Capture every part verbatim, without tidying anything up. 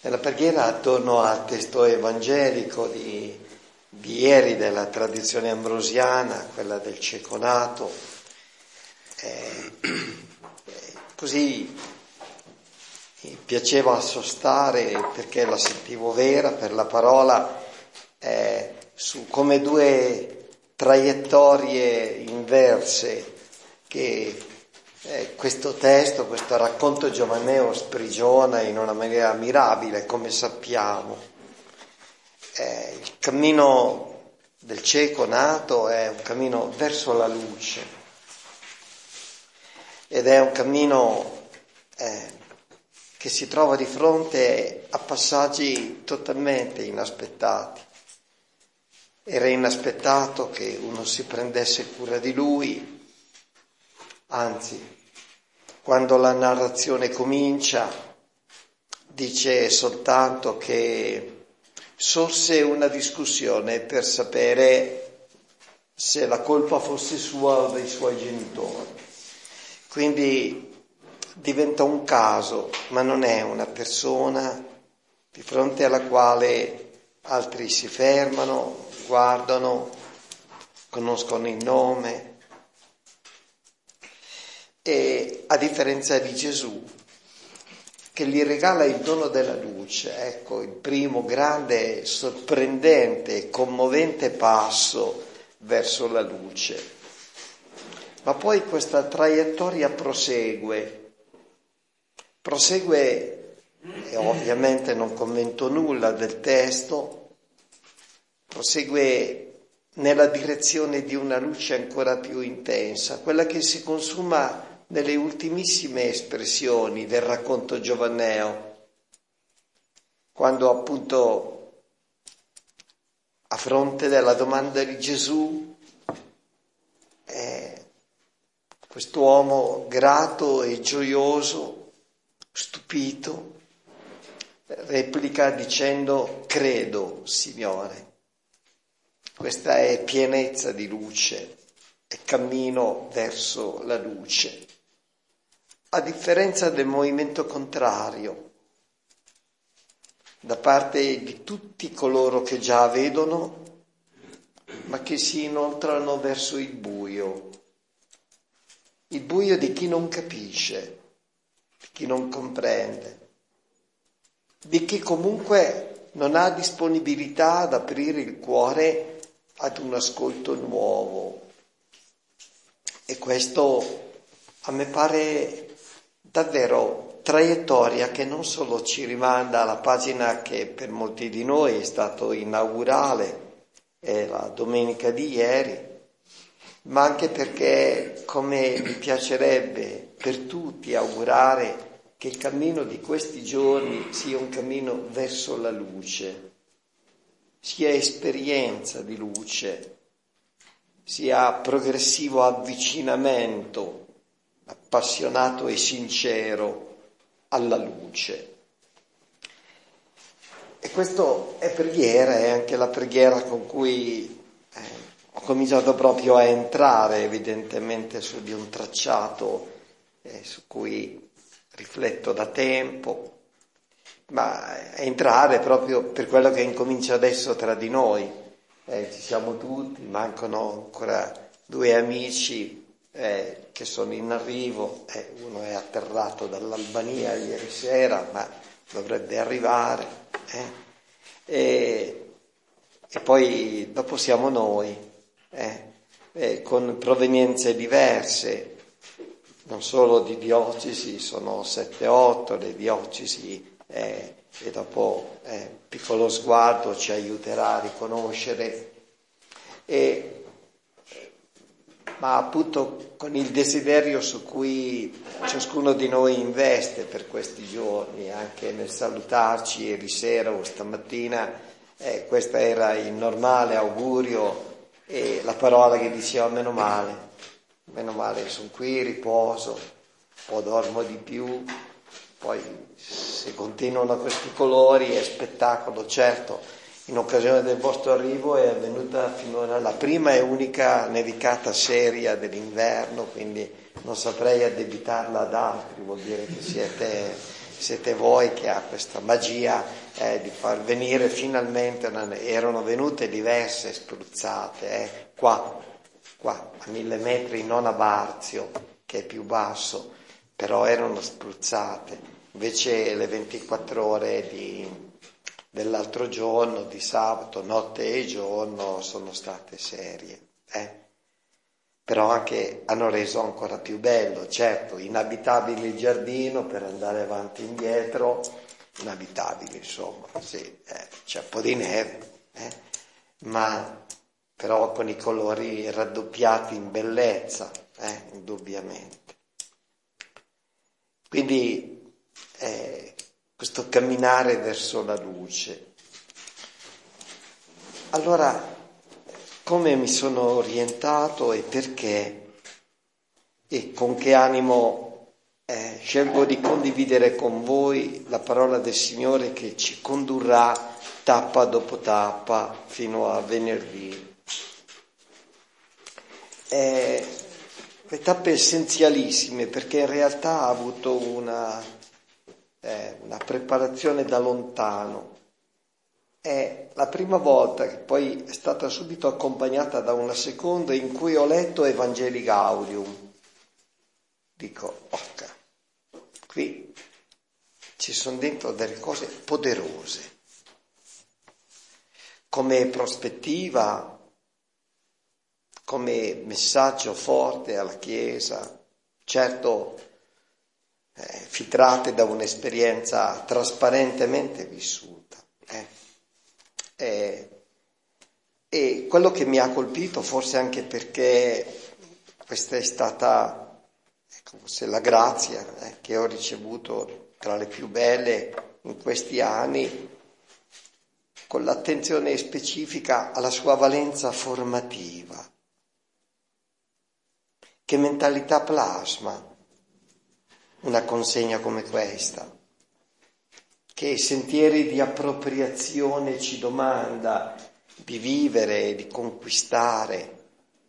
Nella preghiera attorno al testo evangelico di, di ieri della tradizione ambrosiana, quella del cieco nato, eh, eh, così mi piaceva sostare, perché la sentivo vera, per la parola, eh, su come due traiettorie inverse che Eh, questo testo, questo racconto giovanneo sprigiona in una maniera mirabile, come sappiamo. Eh, il cammino del cieco nato è un cammino verso la luce ed è un cammino eh, che si trova di fronte a passaggi totalmente inaspettati. Era inaspettato che uno si prendesse cura di lui. Anzi, quando la narrazione comincia, dice soltanto che sorse una discussione per sapere se la colpa fosse sua o dei suoi genitori. Quindi diventa un caso, ma non è una persona di fronte alla quale altri si fermano, guardano, conoscono il nome. E a differenza di Gesù, che gli regala il dono della luce, ecco il primo grande, sorprendente e commovente passo verso la luce. Ma poi questa traiettoria prosegue, prosegue, e ovviamente non commento nulla del testo, prosegue nella direzione di una luce ancora più intensa, quella che si consuma nelle ultimissime espressioni del racconto giovanneo, quando appunto a fronte della domanda di Gesù eh, quest'uomo grato e gioioso, stupito, replica dicendo: credo, Signore. Questa è pienezza di luce, è cammino verso la luce. A differenza del movimento contrario, da parte di tutti coloro che già vedono, ma che si inoltrano verso il buio, il buio di chi non capisce, di chi non comprende, di chi comunque non ha disponibilità ad aprire il cuore ad un ascolto nuovo. E questo a me pare davvero traiettoria che non solo ci rimanda alla pagina che per molti di noi è stato inaugurale, è la domenica di ieri, ma anche perché, come mi piacerebbe per tutti augurare, che il cammino di questi giorni sia un cammino verso la luce, sia esperienza di luce, sia progressivo avvicinamento appassionato e sincero alla luce. E questo è preghiera, è anche la preghiera con cui eh, ho cominciato proprio a entrare evidentemente su di un tracciato eh, su cui rifletto da tempo, ma entrare proprio per quello che incomincia adesso tra di noi. Eh, ci siamo tutti, mancano ancora due amici eh, che sono in arrivo, eh, uno è atterrato dall'Albania ieri sera, ma dovrebbe arrivare, eh. e, e poi dopo siamo noi, eh, eh, con provenienze diverse, non solo di diocesi, sono sette otto le diocesi, eh, e dopo eh, piccolo sguardo ci aiuterà a riconoscere, e, ma appunto con il desiderio su cui ciascuno di noi investe per questi giorni, anche nel salutarci ieri sera o stamattina, eh, questo era il normale augurio e la parola che diceva: meno male, meno male, sono qui, riposo, un po' dormo di più, poi se continuano questi colori è spettacolo. Certo, in occasione del vostro arrivo è avvenuta finora la prima e unica nevicata seria dell'inverno, quindi non saprei addebitarla ad altri, vuol dire che siete siete voi che ha questa magia eh, di far venire finalmente, una, erano venute diverse spruzzate, eh, qua, qua, a mille metri, non a Barzio, che è più basso, però erano spruzzate. Invece le ventiquattro ore di, dell'altro giorno, di sabato, notte e giorno, sono state serie. Eh. Però anche hanno reso ancora più bello, certo, inabitabile il giardino per andare avanti e indietro, inabitabile insomma, sì, eh, c'è un po' di neve, eh, ma però con i colori raddoppiati in bellezza, eh, indubbiamente. Quindi eh, questo camminare verso la luce. Allora, come mi sono orientato e perché e con che animo eh, scelgo di condividere con voi la parola del Signore che ci condurrà tappa dopo tappa fino a venerdì. Eh, le tappe essenzialissime, perché in realtà ha avuto una, eh, una preparazione da lontano. È la prima volta che poi è stata subito accompagnata da una seconda in cui ho letto Evangelii Gaudium. Dico, ok, qui ci sono dentro delle cose poderose. Come prospettiva, come messaggio forte alla Chiesa, certo eh, filtrate da un'esperienza trasparentemente vissuta. Eh. Eh, e quello che mi ha colpito, forse anche perché questa è stata ecco, forse la grazia eh, che ho ricevuto tra le più belle in questi anni, con l'attenzione specifica alla sua valenza formativa. Che mentalità plasma una consegna come questa? Che sentieri di appropriazione ci domanda di vivere, di conquistare.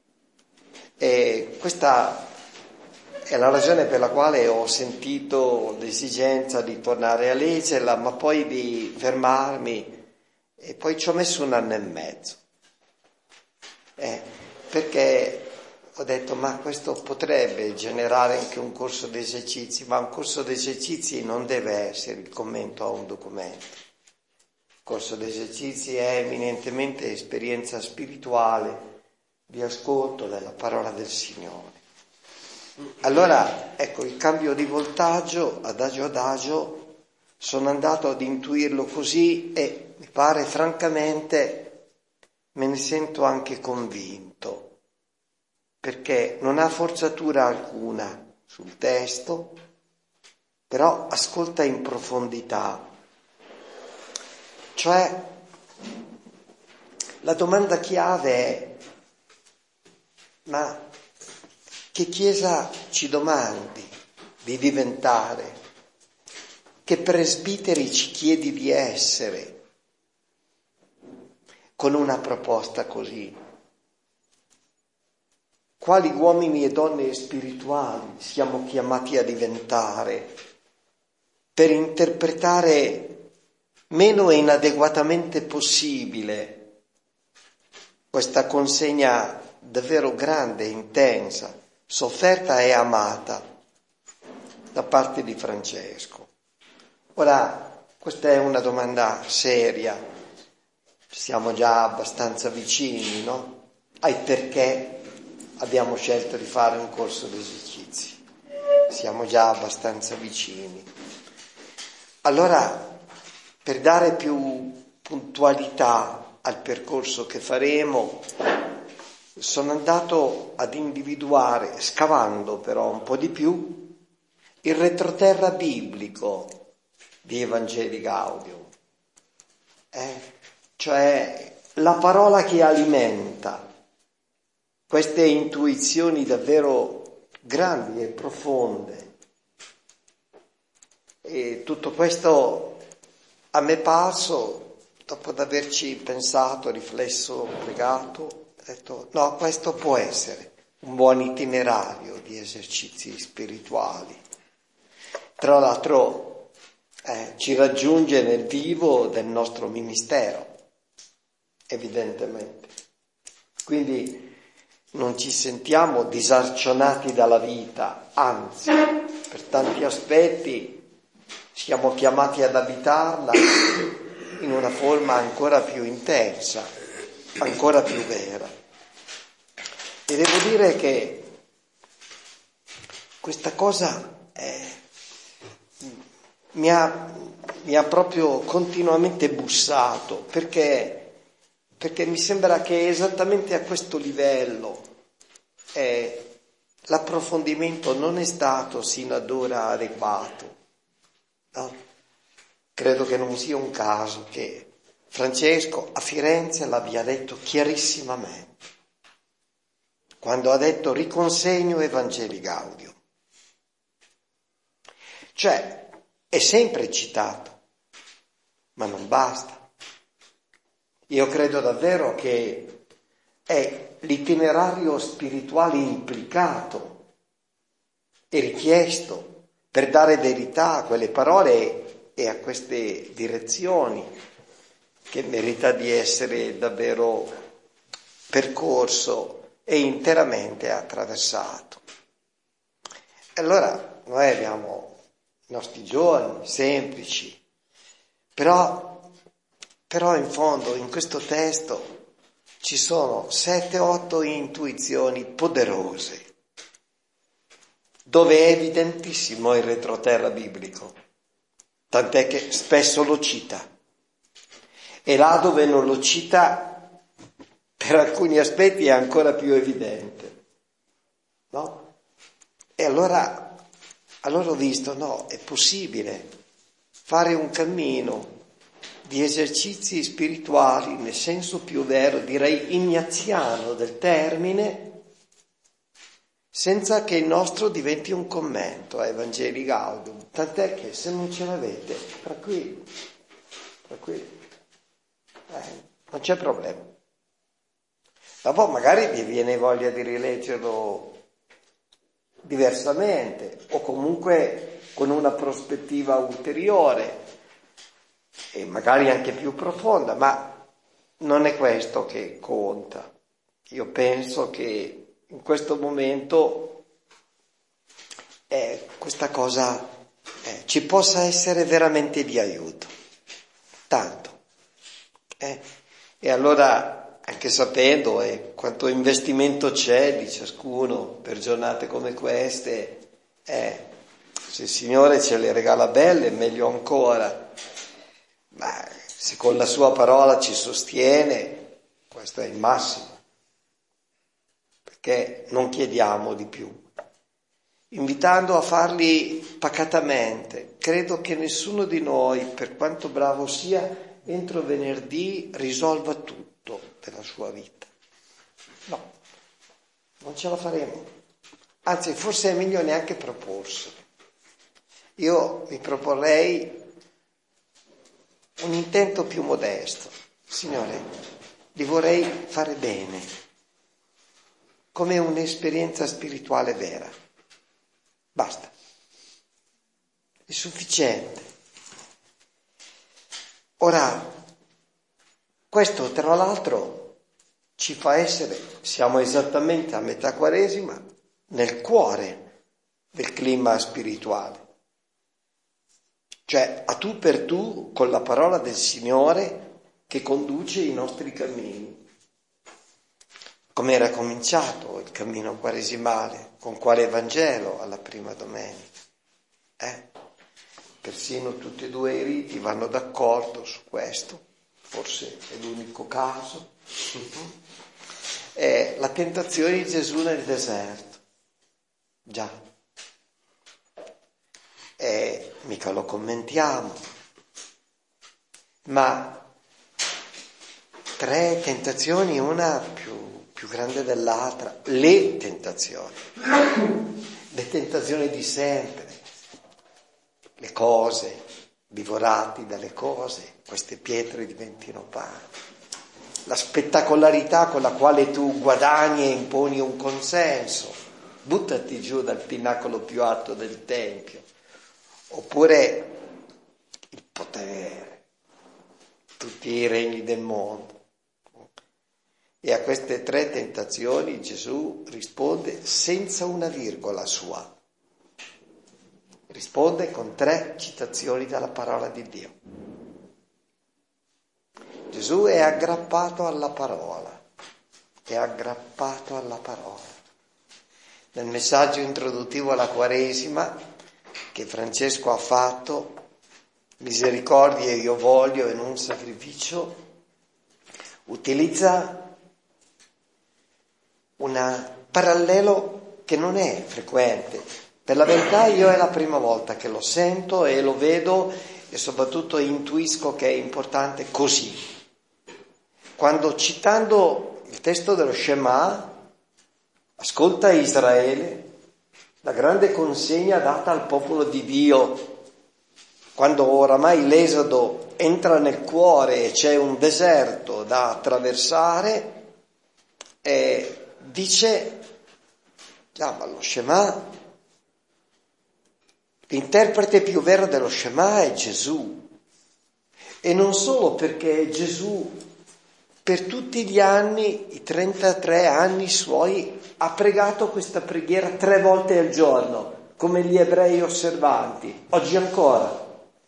E questa è la ragione per la quale ho sentito l'esigenza di tornare a leggerla, ma poi di fermarmi, e poi ci ho messo un anno e mezzo. Eh, perché ho detto, ma questo potrebbe generare anche un corso di esercizi, ma un corso di esercizi non deve essere il commento a un documento. Il corso di esercizi è eminentemente esperienza spirituale, di ascolto della parola del Signore. Allora, ecco, il cambio di voltaggio, adagio adagio, sono andato ad intuirlo così e mi pare francamente, me ne sento anche convinto. Perché non ha forzatura alcuna sul testo, però ascolta in profondità. Cioè, la domanda chiave è, ma che Chiesa ci domandi di diventare? Che presbiteri ci chiedi di essere con una proposta così? Quali uomini e donne spirituali siamo chiamati a diventare per interpretare meno inadeguatamente possibile questa consegna davvero grande, intensa, sofferta e amata da parte di Francesco? Ora, questa è una domanda seria, siamo già abbastanza vicini, no? Ai perché abbiamo scelto di fare un corso di esercizi. Siamo già abbastanza vicini. Allora, per dare più puntualità al percorso che faremo, sono andato ad individuare, scavando però un po' di più, il retroterra biblico di Evangelii Gaudium. Eh? Cioè la parola che alimenta queste intuizioni davvero grandi e profonde. E tutto questo a me è parso, dopo ad averci pensato, riflesso, pregato, ho detto, no, questo può essere un buon itinerario di esercizi spirituali. Tra l'altro eh, ci raggiunge nel vivo del nostro ministero, evidentemente. Quindi non ci sentiamo disarcionati dalla vita, anzi, per tanti aspetti siamo chiamati ad abitarla in una forma ancora più intensa, ancora più vera. E devo dire che questa cosa eh, mi, ha, mi ha proprio continuamente bussato, perché Perché mi sembra che esattamente a questo livello eh, l'approfondimento non è stato sino ad ora adeguato. No? Credo che non sia un caso che Francesco a Firenze l'abbia detto chiarissimamente, quando ha detto riconsegno Evangelii Gaudium. Cioè, è sempre citato, ma non basta. Io credo davvero che è l'itinerario spirituale implicato e richiesto per dare verità a quelle parole e a queste direzioni, che merita di essere davvero percorso e interamente attraversato. Allora noi abbiamo i nostri giorni semplici, però Però in fondo in questo testo ci sono sette otto intuizioni poderose, dove è evidentissimo il retroterra biblico, tant'è che spesso lo cita. E là dove non lo cita, per alcuni aspetti è ancora più evidente, no? E allora, allora ho visto, no, è possibile fare un cammino di esercizi spirituali, nel senso più vero, direi ignaziano del termine, senza che il nostro diventi un commento a Evangelii Gaudium. Tant'è che se non ce l'avete, tranquilli, tranquilli, eh, non c'è problema. Dopo magari vi viene voglia di rileggerlo diversamente, o comunque con una prospettiva ulteriore, e magari anche più profonda, ma non è questo che conta. Io penso che in questo momento eh, questa cosa eh, ci possa essere veramente di aiuto, tanto. Eh. E allora, anche sapendo eh, quanto investimento c'è di ciascuno per giornate come queste, eh, se il Signore ce le regala belle, meglio ancora. Ma se con la sua parola ci sostiene, questo è il massimo, perché non chiediamo di più. Invitando a farli pacatamente, credo che nessuno di noi, per quanto bravo sia, entro venerdì risolva tutto della sua vita. No, non ce la faremo. Anzi, forse è meglio neanche proporselo. Io mi proporrei un intento più modesto. Signore, li vorrei fare bene, come un'esperienza spirituale vera. Basta. È sufficiente. Ora, questo tra l'altro ci fa essere, siamo esattamente a metà Quaresima, nel cuore del clima spirituale. Cioè a tu per tu con la parola del Signore che conduce i nostri cammini. Come era cominciato il cammino quaresimale, con quale Vangelo alla prima domenica. Eh? Persino tutti e due i riti vanno d'accordo su questo, forse è l'unico caso. È la tentazione di Gesù nel deserto. Già. E mica lo commentiamo, ma tre tentazioni, una più, più grande dell'altra, le tentazioni, le tentazioni di sempre, le cose, divorati dalle cose, queste pietre diventino pane, la spettacolarità con la quale tu guadagni e imponi un consenso, buttati giù dal pinnacolo più alto del Tempio. Oppure potere, tutti i regni del mondo. E a queste tre tentazioni Gesù risponde senza una virgola sua. Risponde con tre citazioni dalla parola di Dio. Gesù è aggrappato alla parola, è aggrappato alla parola. Nel messaggio introduttivo alla Quaresima che Francesco ha fatto, misericordia io voglio e non sacrificio, utilizza un parallelo che non è frequente. Per la verità io è la prima volta che lo sento e lo vedo e soprattutto intuisco che è importante così. Quando citando il testo dello Shema, ascolta Israele, la grande consegna data al popolo di Dio, quando oramai l'esodo entra nel cuore e c'è un deserto da attraversare, e dice, chiama lo Shema, l'interprete più vero dello Shema è Gesù. E non solo perché Gesù per tutti gli anni, i trentatré anni suoi, ha pregato questa preghiera tre volte al giorno, come gli ebrei osservanti, oggi ancora.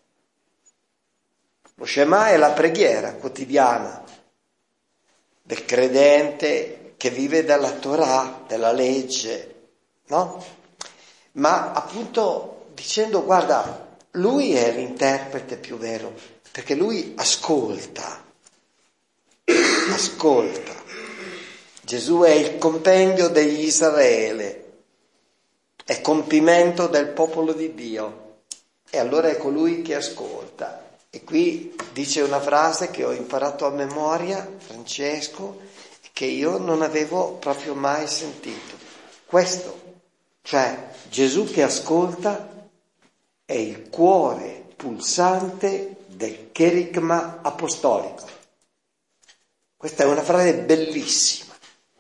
Lo Shema è la preghiera quotidiana del credente che vive dalla Torah, della legge, no? Ma appunto dicendo, guarda, lui è l'interprete più vero, perché lui ascolta, ascolta. Gesù è il compendio degli Israele, è compimento del popolo di Dio, e allora è colui che ascolta. E qui dice una frase che ho imparato a memoria, Francesco, che io non avevo proprio mai sentito. Questo, cioè Gesù che ascolta è il cuore pulsante del cherigma apostolico. Questa è una frase bellissima.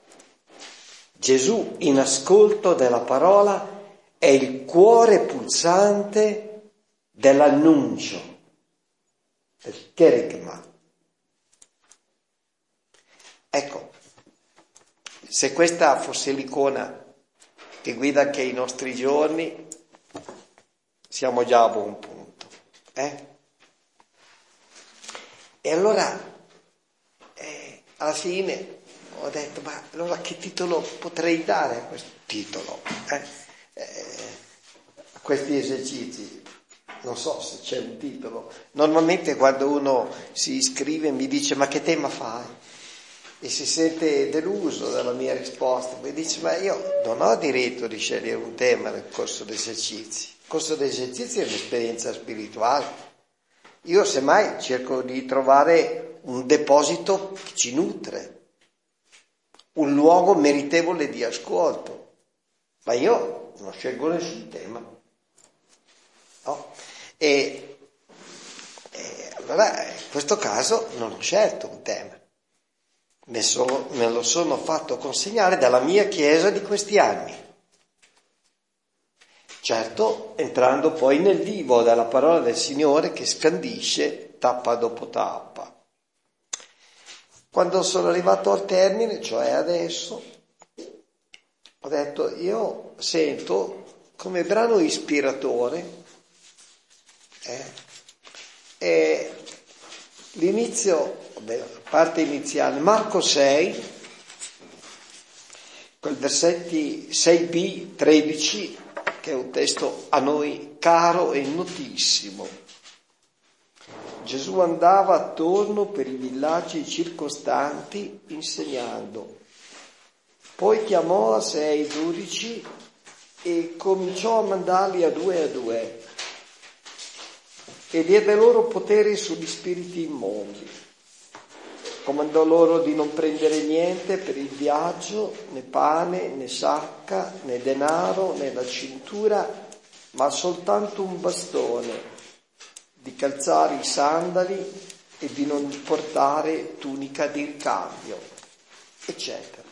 Gesù in ascolto della parola è il cuore pulsante dell'annuncio, del cherigma. Ecco, se questa fosse l'icona che guida anche i nostri giorni, siamo già a buon punto. Eh? E allora, eh, alla fine, ho detto, ma allora che titolo potrei dare a questo titolo? Eh? Eh, a questi esercizi? Non so se c'è un titolo. Normalmente quando uno si iscrive mi dice, ma che tema fai? E si sente deluso dalla mia risposta, mi dice, ma io non ho diritto di scegliere un tema nel corso di esercizi. Il corso di esercizi è un'esperienza spirituale. Io semmai cerco di trovare un deposito che ci nutre, un luogo meritevole di ascolto, ma io non scelgo nessun tema. No? E, e allora in questo caso non ho scelto un tema. Me, sono, me lo sono fatto consegnare dalla mia chiesa di questi anni. Certo, entrando poi nel vivo della parola del Signore che scandisce tappa dopo tappa. Quando sono arrivato al termine, cioè adesso, ho detto, io sento come brano ispiratore eh, e l'inizio, vabbè, la parte iniziale, Marco sei, quel versetti sei b, tredici, che è un testo a noi caro e notissimo. Gesù andava attorno per i villaggi circostanti insegnando. Poi chiamò a sé i dodici e cominciò a mandarli a due a due e diede loro potere sugli spiriti immondi. Comandò loro di non prendere niente per il viaggio, né pane, né sacca, né denaro, né la cintura, ma soltanto un bastone, di calzare i sandali e di non portare tunica di ricambio, eccetera.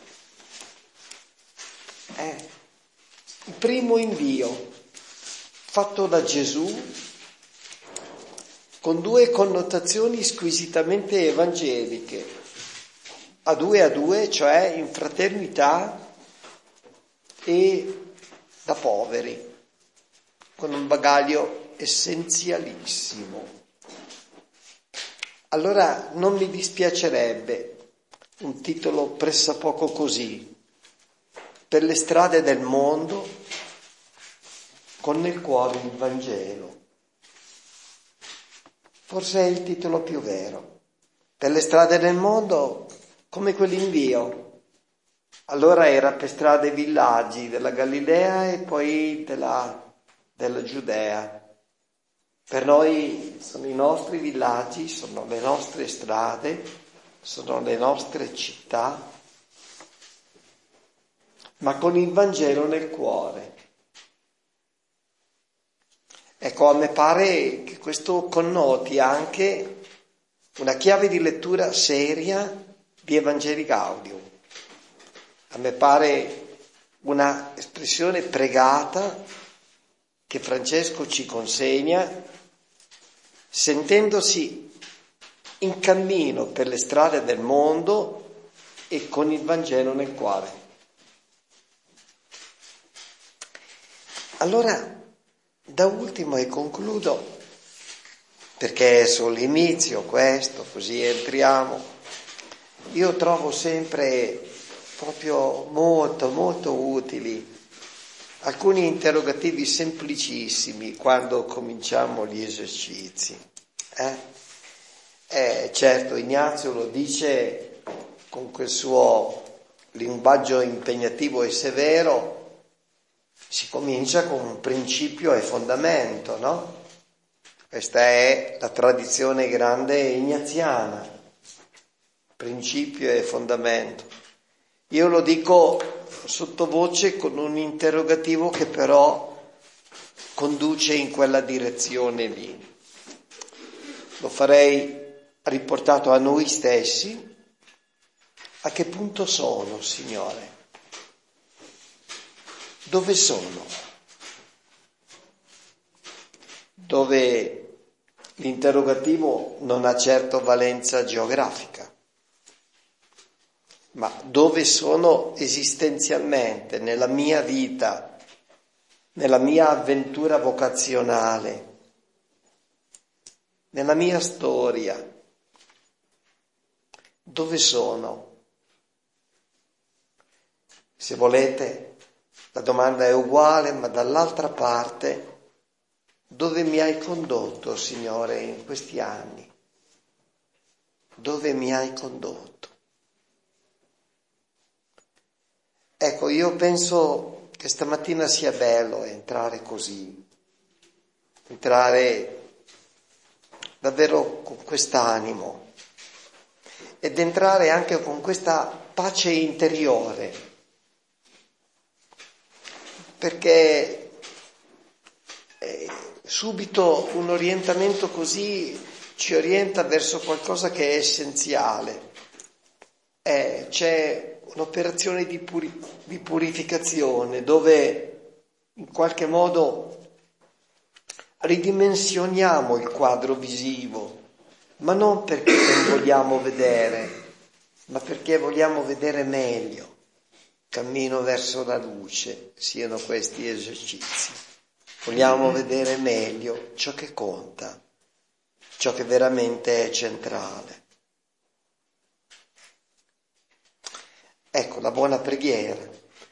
È il primo invio fatto da Gesù con due connotazioni squisitamente evangeliche, a due a due, cioè in fraternità e da poveri, con un bagaglio essenzialissimo. Allora non mi dispiacerebbe un titolo pressappoco così: per le strade del mondo, con nel cuore il Vangelo. Forse è il titolo più vero. Per le strade del mondo, come quell'invio. Allora era per strade e villaggi della Galilea e poi della, della Giudea. Per noi sono i nostri villaggi, sono le nostre strade, sono le nostre città, ma con il Vangelo nel cuore. Ecco, a me pare che questo connoti anche una chiave di lettura seria di Evangelii Gaudium. A me pare una espressione pregata che Francesco ci consegna, sentendosi in cammino per le strade del mondo e con il Vangelo nel cuore. Allora, da ultimo, e concludo, perché è solo l'inizio questo, così entriamo, io trovo sempre proprio molto, molto utili alcuni interrogativi semplicissimi quando cominciamo gli esercizi. Eh? Eh, certo, Ignazio lo dice con quel suo linguaggio impegnativo e severo. Si comincia con un principio e fondamento, no? Questa è la tradizione grande ignaziana, principio e fondamento. Io lo dico sottovoce con un interrogativo che però conduce in quella direzione lì. Lo farei riportato a noi stessi. A che punto sono, Signore? Dove sono? Dove l'interrogativo non ha certo valenza geografica, ma dove sono esistenzialmente nella mia vita, nella mia avventura vocazionale, nella mia storia. Dove sono? Se volete, la domanda è uguale, ma dall'altra parte, dove mi hai condotto, Signore, in questi anni? Dove mi hai condotto? Ecco, io penso che stamattina sia bello entrare così, entrare davvero con quest'animo ed entrare anche con questa pace interiore, perché eh, subito un orientamento così ci orienta verso qualcosa che è essenziale. Eh, c'è un'operazione di, puri- di purificazione dove in qualche modo ridimensioniamo il quadro visivo, ma non perché non vogliamo vedere, ma perché vogliamo vedere meglio. Cammino verso la luce, siano questi esercizi. Vogliamo vedere meglio ciò che conta, ciò che veramente è centrale. Ecco, la buona preghiera.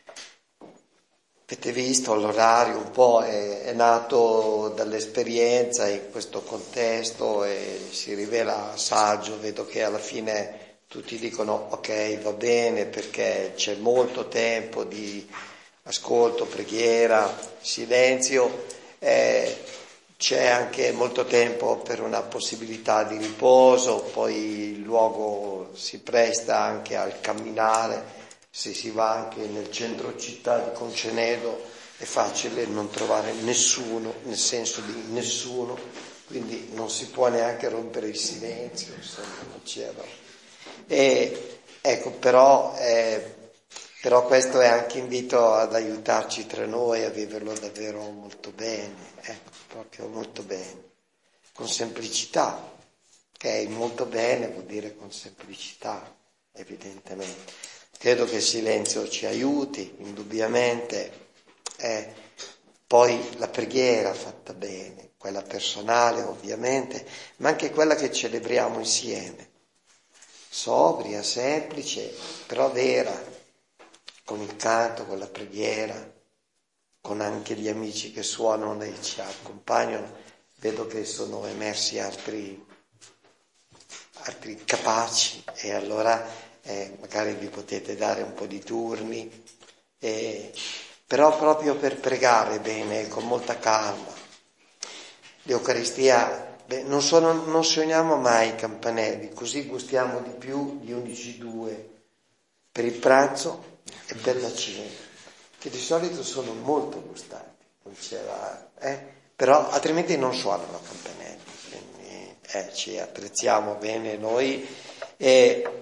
Avete visto, l'orario un po' è, è nato dall'esperienza in questo contesto e si rivela saggio. Vedo che alla fine tutti dicono ok, va bene, perché c'è molto tempo di ascolto, preghiera, silenzio, eh, c'è anche molto tempo per una possibilità di riposo, poi il luogo si presta anche al camminare. Se si va anche nel centro città di Concenedo è facile non trovare nessuno, nel senso di nessuno, quindi non si può neanche rompere il silenzio, insomma, non c'era. E ecco, però, eh, però questo è anche invito ad aiutarci tra noi a viverlo davvero molto bene, ecco, proprio molto bene. con semplicità, che è molto bene, vuol dire con semplicità, evidentemente. Credo che il silenzio ci aiuti, indubbiamente. Eh, poi la preghiera fatta bene, quella personale ovviamente, ma anche quella che celebriamo insieme, sobria, semplice, però vera, con il canto, con la preghiera, con anche gli amici che suonano e ci accompagnano. Vedo che sono emersi altri, altri capaci, e allora eh, magari vi potete dare un po' di turni, eh, però proprio per pregare bene, con molta calma. L'Eucaristia, beh, non, sono, non suoniamo mai i campanelli, così gustiamo di più gli undici due per il pranzo e per la cena, che di solito sono molto gustanti, non c'era, eh? Però altrimenti non suonano campanelli, quindi eh, ci attrezziamo bene noi e,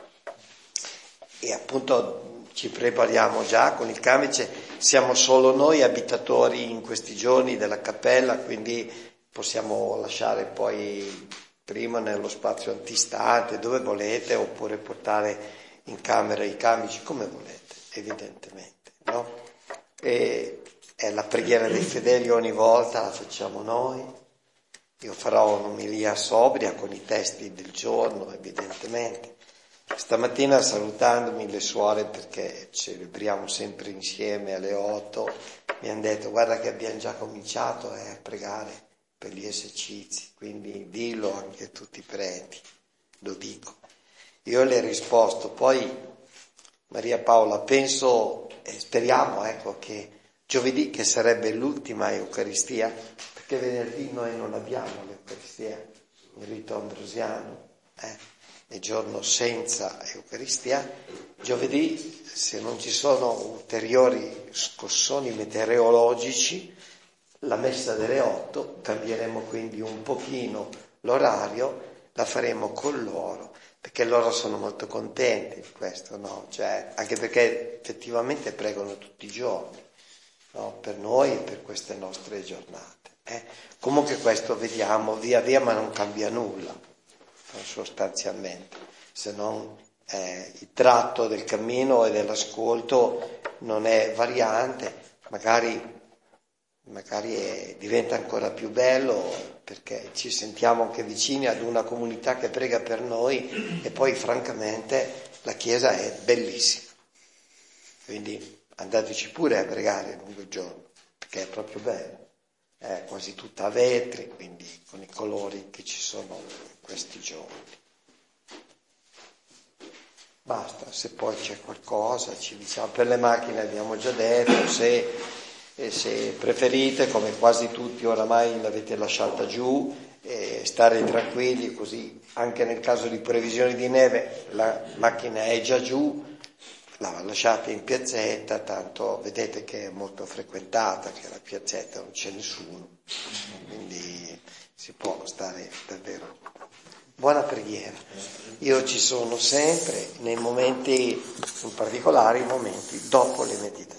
e appunto ci prepariamo già con il camice. Siamo solo noi abitatori in questi giorni della cappella, quindi possiamo lasciare poi prima nello spazio antistante, dove volete, oppure portare in camera i camici, come volete, evidentemente, no? E, e la preghiera dei fedeli ogni volta la facciamo noi. Io farò un'omelia sobria con i testi del giorno, evidentemente. Stamattina, salutandomi le suore, perché celebriamo sempre insieme alle otto, mi hanno detto: guarda che abbiamo già cominciato eh, a pregare per gli esercizi, quindi dillo anche a tutti i preti, lo dico. Io le ho risposto, poi Maria Paola, penso e speriamo ecco che giovedì, che sarebbe l'ultima Eucaristia, perché venerdì noi non abbiamo l'Eucaristia, il rito ambrosiano, eh? Il giorno senza Eucaristia, giovedì, se non ci sono ulteriori scossoni meteorologici, la messa delle otto, cambieremo quindi un pochino l'orario, la faremo con loro, perché loro sono molto contenti di questo, no? Cioè, anche perché effettivamente pregano tutti i giorni, no? Per noi e per queste nostre giornate. Eh? Comunque questo vediamo via via, ma non cambia nulla sostanzialmente, se non eh, il tratto del cammino e dell'ascolto non è variante, magari, magari è, diventa ancora più bello perché ci sentiamo anche vicini ad una comunità che prega per noi, e poi francamente la Chiesa è bellissima, quindi andateci pure a pregare lungo il giorno, perché è proprio bello. È quasi tutta a vetri, quindi con i colori che ci sono in questi giorni. Basta, se poi c'è qualcosa ci diciamo. Per le macchine abbiamo già detto, se, se preferite, come quasi tutti oramai l'avete lasciata giù, e stare tranquilli, così anche nel caso di previsioni di neve la macchina è già giù, la lasciate in piazzetta, tanto vedete che è molto frequentata, che la piazzetta non c'è nessuno, quindi si può stare davvero. Buona preghiera. Io ci sono sempre nei momenti, in particolare i momenti dopo le meditazioni.